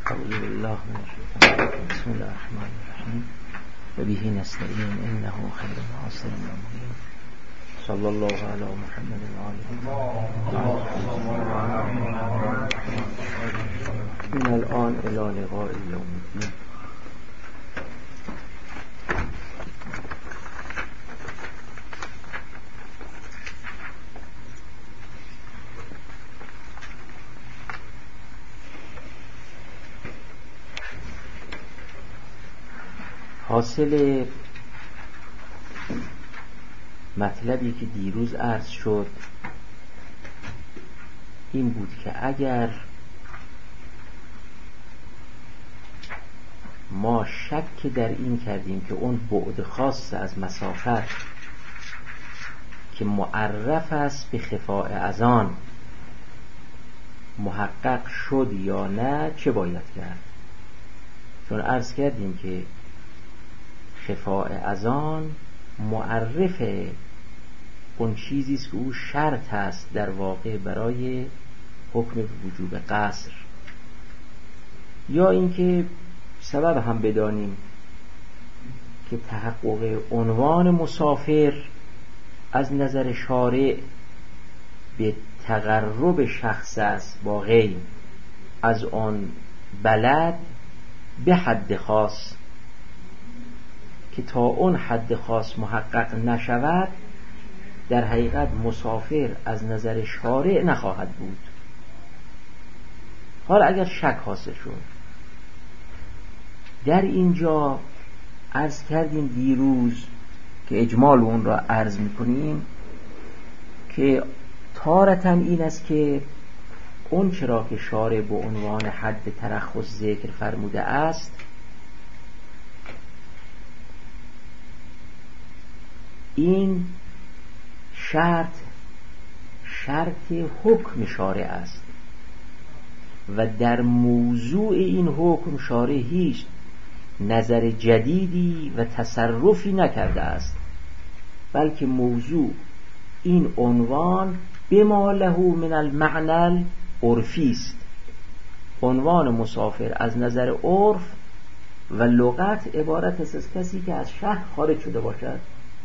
اعوذ بالله من الشیطان الرجیم. بسم الله الرحمن الرحیم و به نستعین انه خیر ناصر و معین. صلی الله علی محمد و آله من الان الی لقاء یوم الدین. حاصل مطلبی که دیروز عرض شد این بود که اگر ما شک در این کردیم که اون بعد خاص از مسافت که معرف است به خفاء اذان محقق شد یا نه، چه باید کرد؟ چون عرض کردیم که خفاء اذان معرف اون چیزی است که او شرط است در واقع برای حکم وجوب قصر، یا اینکه سبب هم بدانیم که تحقق عنوان مسافر از نظر شارع به تقرب شخص است با غیر از آن بلد به حد خاص، که تا اون حد خاص محقق نشود در حقیقت مسافر از نظر شارع نخواهد بود. حالا اگر شک حاصل شد، در اینجا عرض کردیم دیروز که اجمال اون را عرض میکنیم که تارتاً این است که اون چرا که شارع به عنوان حد ترخص ذکر فرموده است این شرط حکم شارع است و در موضوع این حکم شارع هیچ نظر جدیدی و تصرفی نکرده است، بلکه موضوع این عنوان بما له من المعنى العرفی است. عنوان مسافر از نظر عرف و لغت عبارت است از کسی که از شهر خارج شده باشد.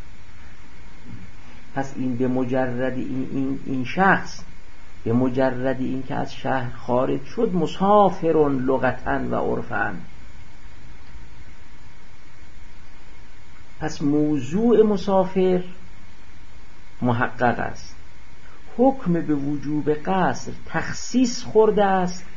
پس این به مجرد این شخص به مجرد این که از شهر خارج شد مسافرون لغتاً و عرفاً. پس موضوع مسافر محقق است. حکم به وجوب قصر تخصیص خورده است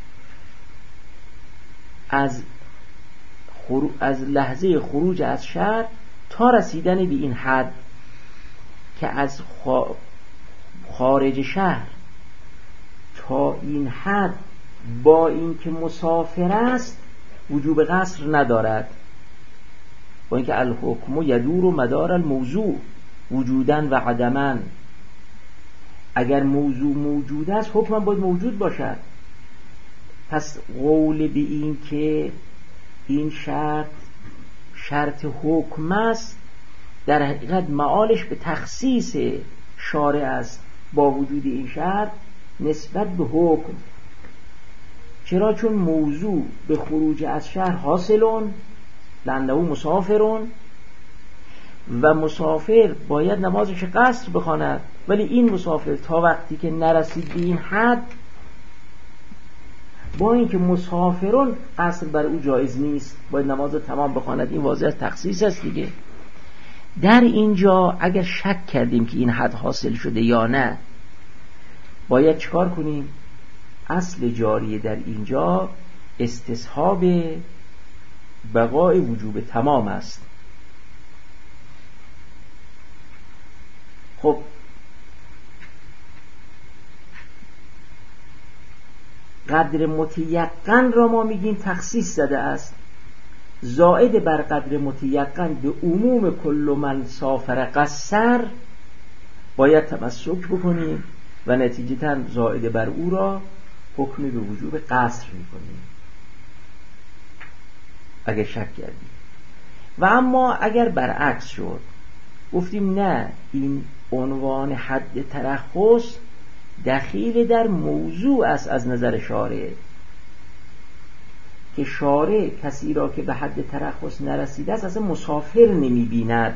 از لحظه خروج از شهر تا رسیدن به این حد که از خارج شهر تا این حد با این که مسافر است وجوب قصر ندارد، با اینکه الحکم یدور مدار الموضوع وجودن و عدمن. اگر موضوع موجود است حکم باید موجود باشد. پس قول به این که این شرط حکم است در حقیقت معالش به تخصیص شارع است با وجود این شرط نسبت به حکم. چرا؟ چون موضوع به خروج از شهر حاصلون لانه مسافرون و مسافر باید نمازش قصر بخواند، ولی این مسافر تا وقتی که نرسید به این حد با اینکه مسافرون قصر بر او جایز نیست باید نماز تمام بخواند. این واضح تخصیص است دیگه. در اینجا اگر شک کردیم که این حد حاصل شده یا نه باید چکار کنیم؟ اصل جاری در اینجا استصحاب بقای وجوب تمام است. خب قدر متیقن را ما میگیم تخصیص زده است، زائد بر قدر متیقن به عموم کل من سافر قصر باید تمسک بکنیم و نتیجتاً زائد بر او را حکم به وجوب قصر میکنیم اگر شک کردیم. و اما اگر برعکس شد گفتیم نه، این عنوان حد ترخص دخیل در موضوع است از نظر شارع، که شارع کسی را که به حد ترخص نرسیده است اصلا مسافر نمی بیند.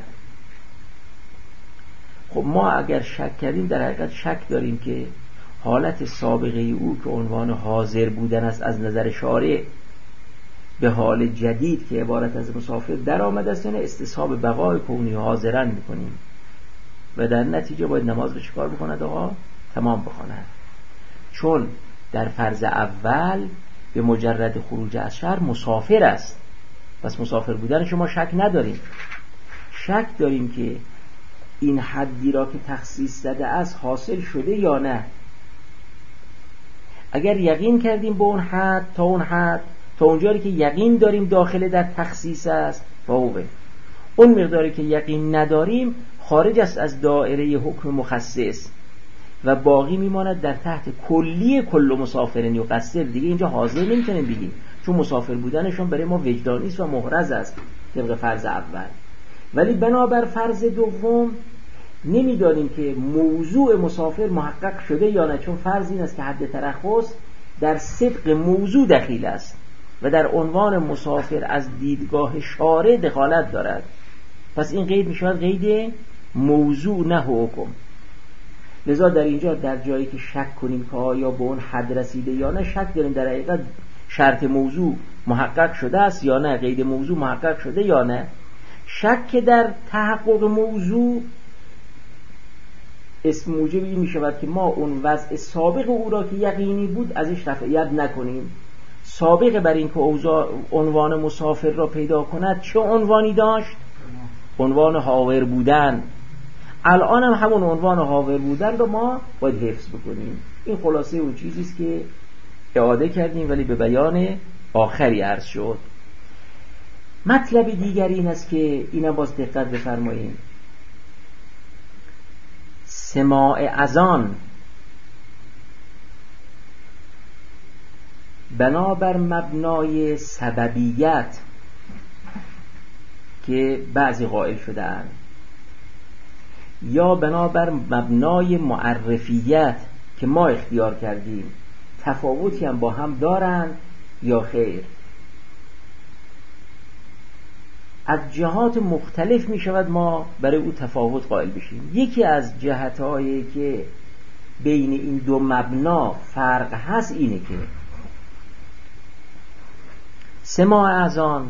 خب ما اگر شک کردیم در حقیقت شک داریم که حالت سابقه او که عنوان حاضر بودن است از نظر شارع به حال جدید که عبارت از مسافر در آمده است، یعنی استصحاب بقای کونی حاضرن میکنیم و در نتیجه باید نماز رو چکار بکند آقا؟ تمام بخواند. چون در فرض اول به مجرد خروج از شهر مسافر است، پس مسافر بودن شما شک نداریم. شک داریم که این حدی را که تخصیص زده است حاصل شده یا نه. اگر یقین کردیم به اون حد تا اونجایی که یقین داریم داخل در تخصیص است فوقه، اون مقداری که یقین نداریم خارج است از دائره حکم مخصص و باقی میماند در تحت کلی کل مسافرین یقصر. دیگه اینجا حاضر نمیتونیم بگیم چون مسافر بودنشون برای ما وجدانی است و محرز است طبق فرض اول. ولی بنابر فرض دوم نمیدانیم که موضوع مسافر محقق شده یا نه، چون فرض این است که حد ترخص در صدق موضوع دخیل است و در عنوان مسافر از دیدگاه شارع دخالت دارد. پس این قید میشود قید موضوع نه حکم. لذا در اینجا در جایی که شک کنیم که آیا به اون حد رسیده یا نه، شک داریم در حقیقت شرط موضوع محقق شده است یا نه، قید موضوع محقق شده یا نه. شک در تحقق موضوع اسم موجب این می شود که ما اون وضع سابق او را که یقینی بود ازش تفعیت نکنیم. سابق بر این که عنوان مسافر را پیدا کند چه عنوانی داشت؟ عنوان حاضر بودن. الان هم همون عنوان حاضر بودن رو ما باید حفظ بکنیم. این خلاصه اون چیزی است که اعاده کردیم ولی به بیان آخری عرض شد. مطلب دیگر این است که اینم باز دقت بفرمایید. سماع اذان بنابر مبنای سببیت که بعضی قائل شدن یا بنابر مبنای معرفیت که ما اختیار کردیم تفاوتی هم با هم دارند یا خیر؟ از جهات مختلف می شود ما برای او تفاوت قائل بشیم. یکی از جهتهایی که بین این دو مبنا فرق هست اینه که سماع اذان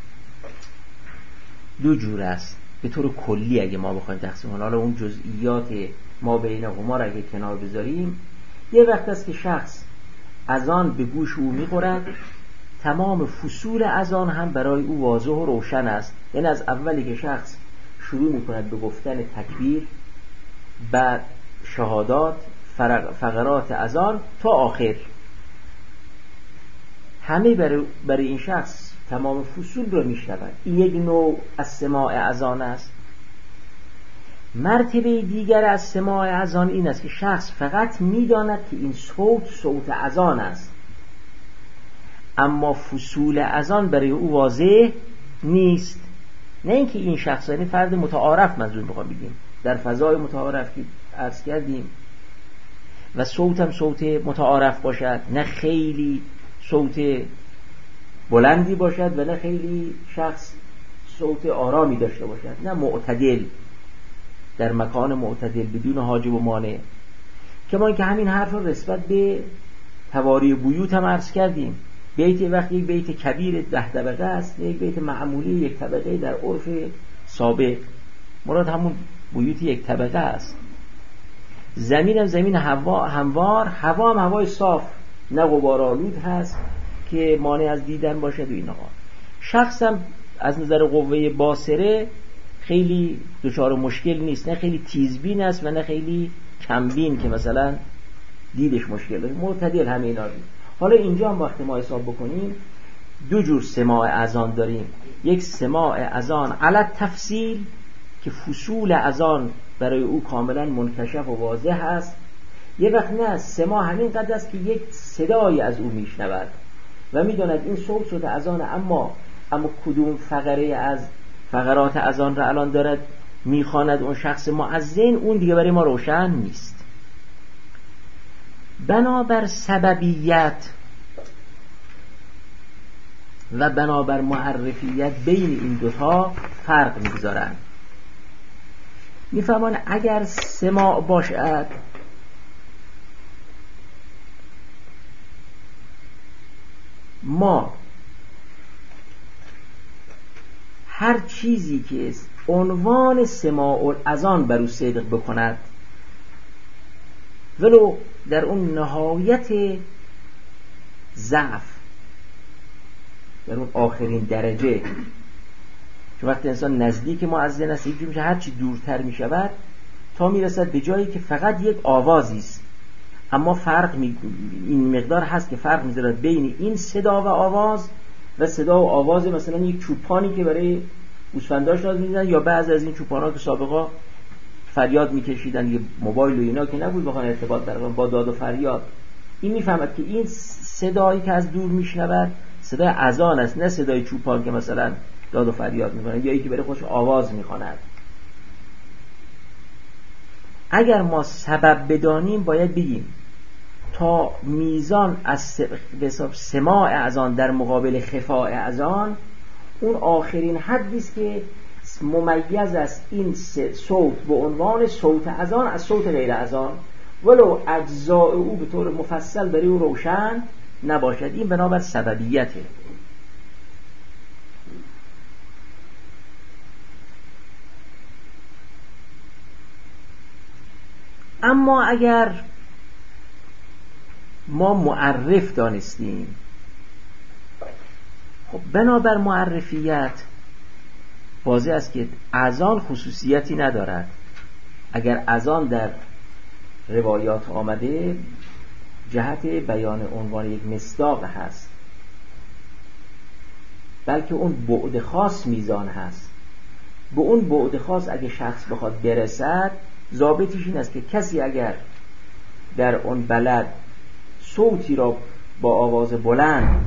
دو جور است به طور کلی. اگه ما بخوایم تقسیم کنیم، حالا اون جزئیات ما بینهما را اگه کنار بذاریم، یه وقت است که شخص اذان به گوش او میخورد، تمام فصول اذان هم برای او واضح و روشن است. یعنی از اولی که شخص شروع میکند به گفتن تکبیر، بعد شهادات، فقرات اذان تا آخر، همه برای این شخص تمام فصول رو میشنود. این یک نوع از سماع اذان است. مرتبه دیگر از سماع اذان این است که شخص فقط میداند که این صوت اذان است، اما فصول اذان برای او واضح نیست. نه اینکه این شخص، یعنی فرد متعارف منظور میخوام بگیم، در فضای متعارف که عرض کردیم و صوت هم صوت متعارف باشد، نه خیلی صوت بلندی باشد و نه خیلی شخص صوت آرامی داشته باشد، نه معتدل، در مکان معتدل بدون حاجب و مانع. کما اینکه همین حرف رو نسبت به تواری بیوت هم عرض کردیم. بیت وقتی یک بیت کبیر 10 طبقه است، یک بیت معمولی 1 طبقه در عرف سابق، مراد همون بیوت 1 طبقه است. زمین هم زمین هموار، هوا هم هوای صاف نه غبارآلود هست که مانع از دیدن باشد و اینها. شخص هم از نظر قوه باصره خیلی دچار مشکل نیست، نه خیلی تیزبین است و نه خیلی کمبین که مثلا دیدش مشکل داره، معتدل همه اینا دید. حالا اینجا هم وقت ما حساب بکنیم دو جور سماع اذان داریم. یک سماع اذان علی تفصیل که فصول اذان برای او کاملا منکشف و واضح است. یه وقت نه، سماع همین قدر است که یک صدایی از او میشنود و میداند این صوت اذان، اما کدوم فقره از فقرات اذان را الان دارد میخواند اون شخص مؤذن، اون دیگه برای ما روشن نیست. بنابر سببیت و بنابر معرفیت بین این دوتا فرق میگذارن. میفهمان اگر سماع باشد ما هر چیزی که عنوان سماع الاذان بر او صدق بکند ولو در اون نهایت ضعف، در اون آخرین درجه، چون وقتی انسان نزدیک مؤذن است اینجوری میشه هرچی دورتر میشود تا میرسد به جایی که فقط یک آوازی است، اما این مقدار هست که فرق میذارد بین این صدا و آواز و صدا و آواز مثلا یک چوپانی که برای گوسفنداش ناز می‌زدن یا بعضی از این چوپانا که سابقا فریاد میکشیدن، یه موبایل و اینا که نبود بخوان ارتباط برقرار با داد و فریاد. این میفهمد که این صدایی که از دور میشنود صدای اذان است، نه صدای چوپان که مثلا داد و فریاد میکنه یا یکی برای خودش آواز میخواند. اگر ما سبب بدانیم باید بگیم تا میزان از سماع اذان در مقابل خفاء اذان اون آخرین حدی است که ممیز است این صوت به عنوان صوت اذان از صوت غیر اذان ولو اجزاء او به طور مفصل برای او روشن نباشد. این بنابر سببیته. اما اگر ما معرف دانستیم، خب بنابر معرفیت واضح است که اذان خصوصیتی ندارد. اگر اذان در روایات آمده جهت بیان عنوان یک مصداق هست، بلکه اون بعد خاص میزان هست. به اون بعد خاص اگه شخص بخواد برسد ضابطش این است که کسی اگر در اون بلد صوتی را با آواز بلند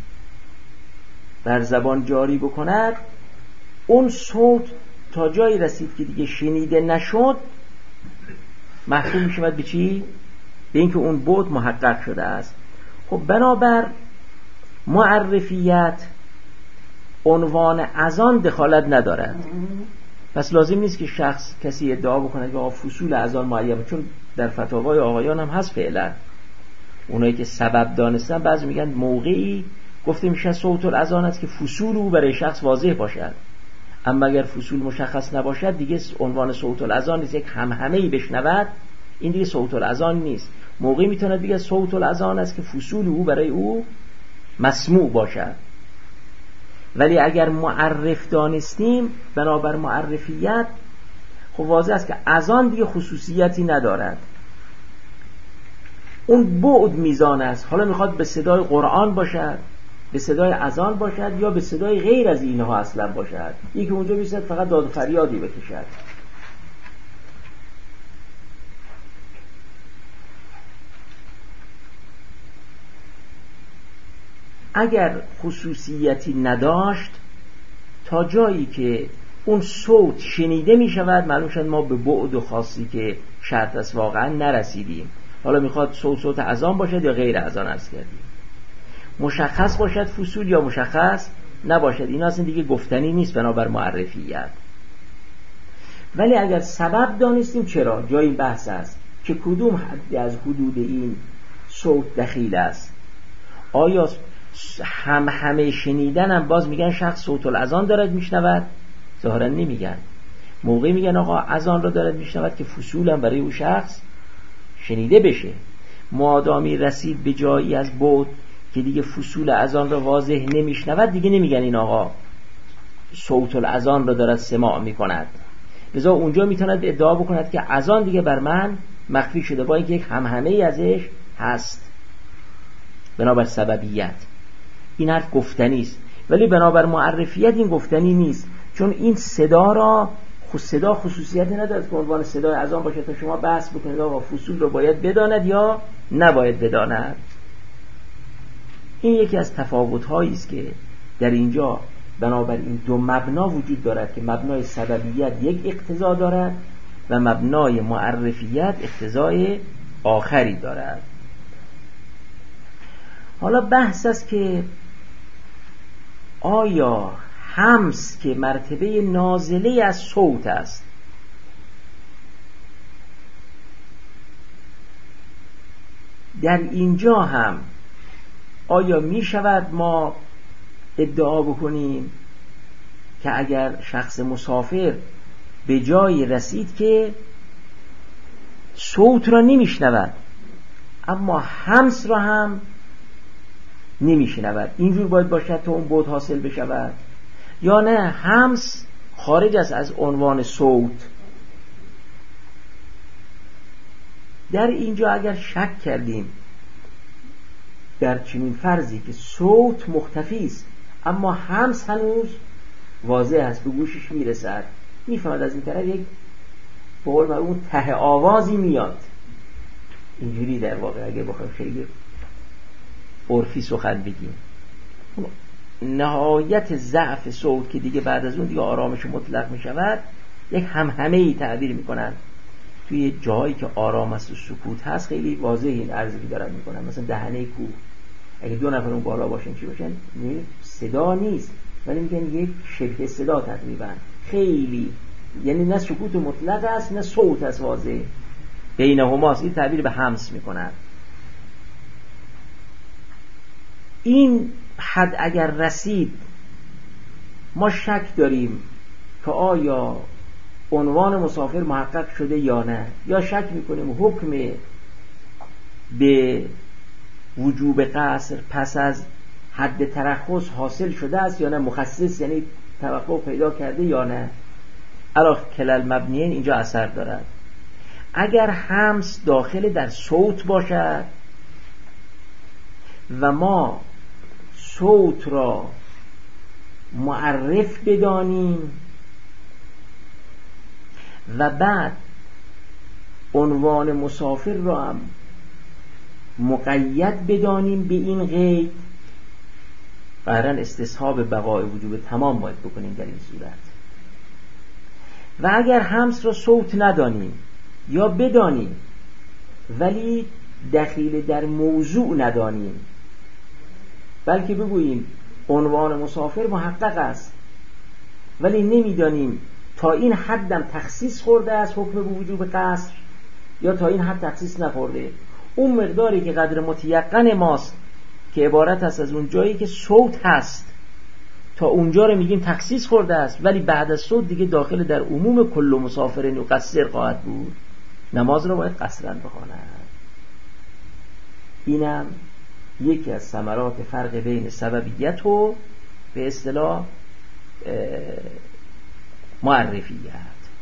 بر زبان جاری بکند، اون صوت تا جایی رسید که دیگه شنیده نشد محکوم می شود به چی؟ به اینکه اون بعد محقق شده است. خب بنابر معرفیت عنوان اذان دخالت ندارد. پس لازم نیست که کسی ادعا بکنه که فصول اذان معین، چون در فتاوای آقایان هم هست فعلا. اونایی که سبب دانستن بعضی میگن موقعی گفته میشه صوت الاذان است که فصول او برای شخص واضح باشد، اما اگر فصول مشخص نباشد دیگه عنوان صوت الاذان نیست. یک همهمه‌ای بشنود این دیگه صوت الاذان نیست. موقعی میتونه بگه صوت الاذان است که فصول او برای او مسموع باشد. ولی اگر معرف دانستیم بنابر معرفیت خب واضح است که اذان دیگه خصوصیتی ندارد، اون بعد میزان است. حالا میخواد به صدای قرآن باشد، به صدای اذان باشد، یا به صدای غیر از اینها اصلا باشد، یکی اونجا بیشتر فقط داد و فریادی بکشد. اگر خصوصیتی نداشت تا جایی که اون صوت شنیده می شود معلوم شد ما به بعد و خاصی که شرط است واقعا نرسیدیم. حالا میخواد صوت اذان باشد یا غیر اذان است کردیم، مشخص باشد فصول یا مشخص نباشد، این اصلا دیگه گفتنی نیست بنابر معرفیت. ولی اگر سبب دانستیم چرا جای این بحث است که کدوم حدی از حدود این صوت دخیل است. آیا همه شنیدن هم باز میگن شخص صوت الاذان دارد میشنود؟ ظاهرا نمیگن. موقعی میگن آقا اذان رو دارد میشنود که فصول هم برای او شخص شنیده بشه. مادامی رسید به جایی از بعد که دیگه فصول اذان رو واضح نمیشنود دیگه نمیگن این آقا صوت الاذان رو دارد سماع میکند. لذا اونجا میتوند ادعا بکند که اذان دیگه بر من مخفی شده با اینکه یک همهمه‌ای ازش هست. بنابر سببیت این حرف گفتنی است، ولی بنابر معرفیت این گفتنی نیست، چون این صدا خصوصیتی نداره که عنوان صدای اذان باشه تا شما بحث بکنید آقا فصول رو باید بداند یا نباید بداند. این یکی از تفاوت‌هایی است که در اینجا بنابر این دو مبنا وجود دارد که مبنای سببیت یک اقتضا دارد و مبنای معرفیت اقتضای آخری دارد. حالا بحث است که آیا همس که مرتبه نازله از صوت است در اینجا هم آیا می شود ما ادعا بکنیم که اگر شخص مسافر به جایی رسید که صوت را نمیشنود اما همس را هم نمیشنود، اینجور باید باشد تا اون بود حاصل بشود، یا نه همس خارج است از عنوان صوت؟ در اینجا اگر شک کردیم در چنین فرضی که صوت مختفی است اما همس هنوز واضح است، به گوشش میرسد، میفهمد از این طرف یک بقول اون ته آوازی میاد، اینجوری در واقع اگر بخوایم خیلی عرفی سخن بگیم نهایت ضعف صوت که دیگه بعد از اون دیگه آرامش مطلق میشود، یک همهمه‌ای تعبیر میکنن توی جایی که آرام است و سکوت هست، خیلی واضح این عرضی دارن میکنن. مثلا دهنه کوه اگه دو نفر اون بالا باشن چی باشن؟ صدا نیست ولی میگن یک شبه صدا تقریبا، خیلی یعنی نه سکوت مطلق است نه صوت است، واضح بینهماست، این تعبیر به همس میکنن. این حد اگر رسید ما شک داریم که آیا عنوان مسافر محقق شده یا نه، یا شک میکنیم حکم به وجوب قصر پس از حد ترخص حاصل شده است یا نه، مخصص یعنی توقف پیدا کرده یا نه. علاوه کلل مبنیین اینجا اثر دارد. اگر همس داخل در صوت باشد و ما صوت را معرف بدانیم و بعد عنوان مسافر را هم مقید بدانیم به این قید، قطعاً استصحاب بقای وجوب تمام باید بکنیم در این صورت. و اگر همس را صوت ندانیم یا بدانیم ولی دخیل در موضوع ندانیم، بلکه بگوییم عنوان مسافر محقق است ولی نمیدانیم تا این حدم تخصیص خورده است حکم به وجوب قصر یا تا این حد تخصیص نخورده، اون مقداری که قدر متیقن ماست که عبارت است از اون جایی که صوت هست تا اونجا رو میگیم تخصیص خورده است، ولی بعد از صوت دیگه داخل در عموم کل مسافر یقصر خواهد بود، نماز رو باید قصرا بخواند. اینم یکی از ثمرات فرق بین سببیت و به اصطلاح معرفیت.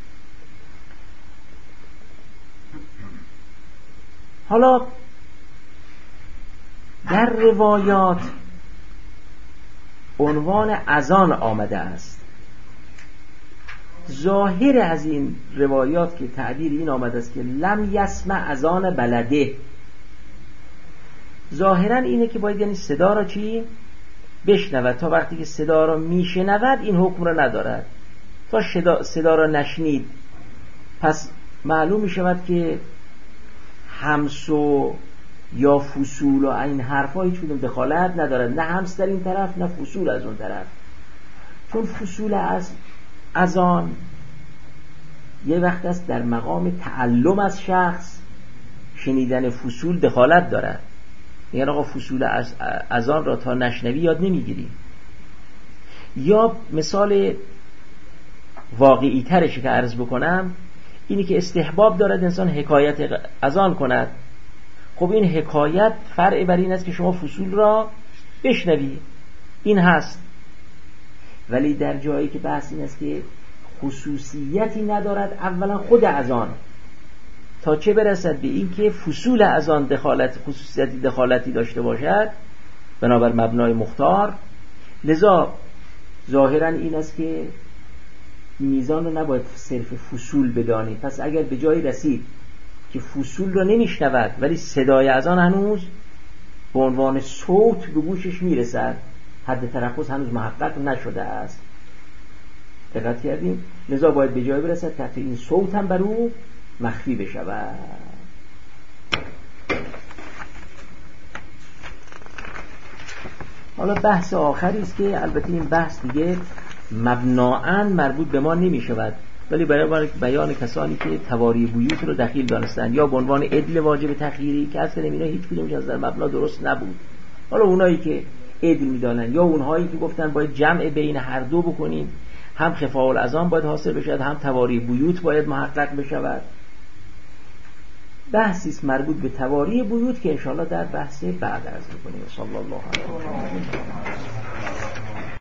حالا در روایات عنوان اذان آمده است. ظاهر از این روایات که تعبیر این آمده است که لم یسمع اذان بلده، ظاهرا اینه که باید یعنی صدا را چی؟ بشنود. تا وقتی که صدا را میشنود این حکم را ندارد. تا صدا را نشنید پس معلوم میشود که همس و یا فصول و این حرفا هیچ کدوم دخالت ندارد، نه همس در این طرف نه فصول از اون طرف، چون فصول از اذان یه وقت است در مقام تعلم از شخص شنیدن فصول دخالت دارد. یعنی آقا فصول از اذان را تا نشنوی یاد نمیگیری. یا مثال واقعی ترش که عرض بکنم اینی که استحباب دارد انسان حکایت اذان کند. خب این حکایت فرع بر این است که شما فصول را بشنوی، این هست. ولی در جایی که بحث این است که خصوصیتی ندارد اولا خود اذان، تا چه برسد به این که فصول اذان خصوصیتی دخالتی داشته باشد بنابر مبنای مختار. لذا ظاهرا این است که میزان رو نباید صرف فصول بدانید. پس اگر به جایی رسید که فصول رو نمیشنود ولی صدای اذان هنوز به عنوان صوت به گوشش میرسد، حد ترخص هنوز محقق نشده است. دقت کردیم؟ لذا باید به جایی برسد که این صوت هم بر او مخفی بشود. حالا بحث آخری است که البته این بحث دیگه مبناً مربوط به ما نمی شود، ولی برای بیان کسانی که تواری بیوت رو دخیل دانستند یا به عنوان عدل واجب تخییری که اصلا اینا هیچ کدومش از در مبنا درست نبود. حالا اونایی که عدل میدانن یا اونهایی که گفتن باید جمع بین هر دو بکنیم، هم خفاء الاذان باید حاصل بشود هم تواری بیوت باید محقق بشود. بحثی است مربوط به تواری بیوت که انشاءالله در بحث بعد عرض می‌کنیم. صلی الله علیه و آله.